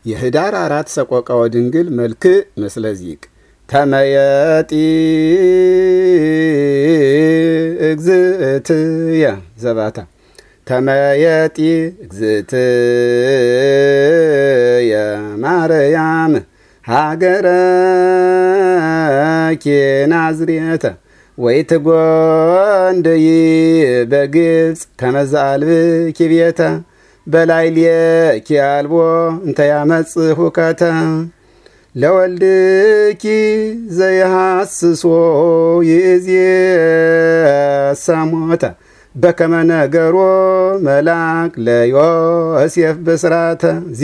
የህዳር 4 ሰቆቃወ ድንግል መልክ ምስለ ዚቅ ተመየጢ እግዝእትየ ዘባታ ተመየጢ እግዝእትየ ማርያም ሀገረኪ ናዝሬተ ወይትጎንደይ በግብፅ ከመዛልብኪ ቤተ በላይልየኪ አልቦ እንተ ያመጽእ ሁከተ ለወልድኪ ዘይሐስሶ ይእዜሰ ሞተ በከመ ነገሮ መልአክ ለዮሴፍ ብስራተ